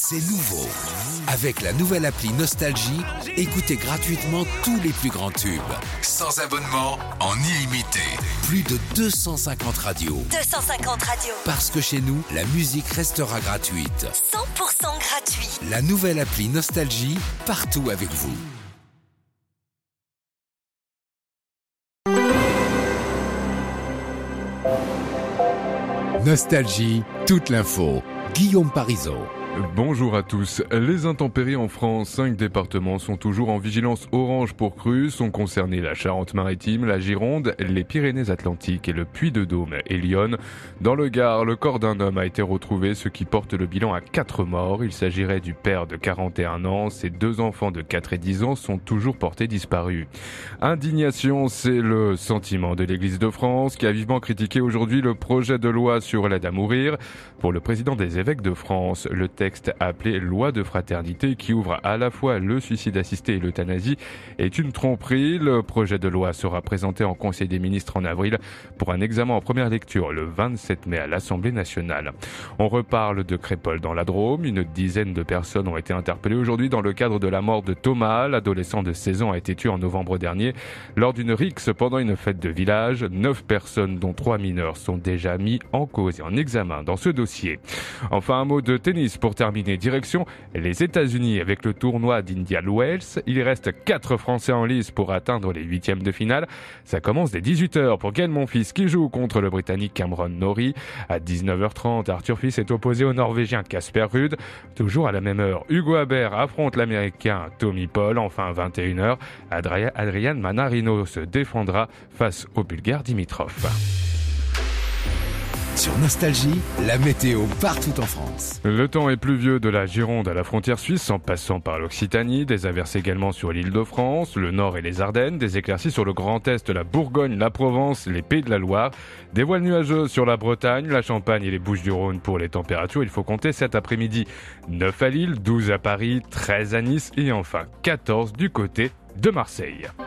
C'est nouveau. Avec la nouvelle appli Nostalgie, écoutez gratuitement tous les plus grands tubes. Sans abonnement, en illimité. Plus de 250 radios. 250 radios. Parce que chez nous, la musique restera gratuite. 100% gratuit. La nouvelle appli Nostalgie, partout avec vous. Nostalgie, toute l'info. Guillaume Parisot. Bonjour à tous. Les intempéries en France, 5 départements sont toujours en vigilance orange pour crues. Sont concernés la Charente-Maritime, la Gironde, les Pyrénées-Atlantiques et le Puy-de-Dôme et Lyon. Dans le Gard, le corps d'un homme a été retrouvé, ce qui porte le bilan à 4 morts. Il s'agirait du père de 41 ans. Ses 2 enfants de 4 et 10 ans sont toujours portés disparus. Indignation, c'est le sentiment de l'Église de France qui a vivement critiqué aujourd'hui le projet de loi sur l'aide à mourir. Pour le président des évêques de France, le texte appelé loi de fraternité qui ouvre à la fois le suicide assisté et l'euthanasie est une tromperie. Le projet de loi sera présenté en Conseil des ministres en avril pour un examen en première lecture le 27 mai à l'Assemblée nationale. On reparle de Crépol dans la Drôme. Une dizaine de personnes ont été interpellées aujourd'hui dans le cadre de la mort de Thomas. L'adolescent de 16 ans a été tué en novembre dernier lors d'une rixe pendant une fête de village. 9 personnes, dont 3 mineurs, sont déjà mis en cause et en examen dans ce dossier. Enfin, un mot de tennis pour terminer. Direction les États-Unis avec le tournoi d'Indian Wells. Il reste 4 Français en lice pour atteindre les 8e de finale. Ça commence dès 18h pour Gaël Monfils qui joue contre le Britannique Cameron Norrie. À 19h30, Arthur Fils est opposé au Norvégien Casper Ruud. Toujours à la même heure, Hugo Humbert affronte l'Américain Tommy Paul. Enfin, à 21h, Adrian Manarino se défendra face au Bulgare Dimitrov. Sur Nostalgie, la météo partout en France. Le temps est pluvieux de la Gironde à la frontière suisse en passant par l'Occitanie, des averses également sur l'Île-de-France, le Nord et les Ardennes, des éclaircies sur le Grand Est, la Bourgogne, la Provence, les Pays de la Loire, des voiles nuageux sur la Bretagne, la Champagne et les Bouches-du-Rhône pour les températures. Il faut compter cet après-midi 9 à Lille, 12 à Paris, 13 à Nice et enfin 14 du côté de Marseille.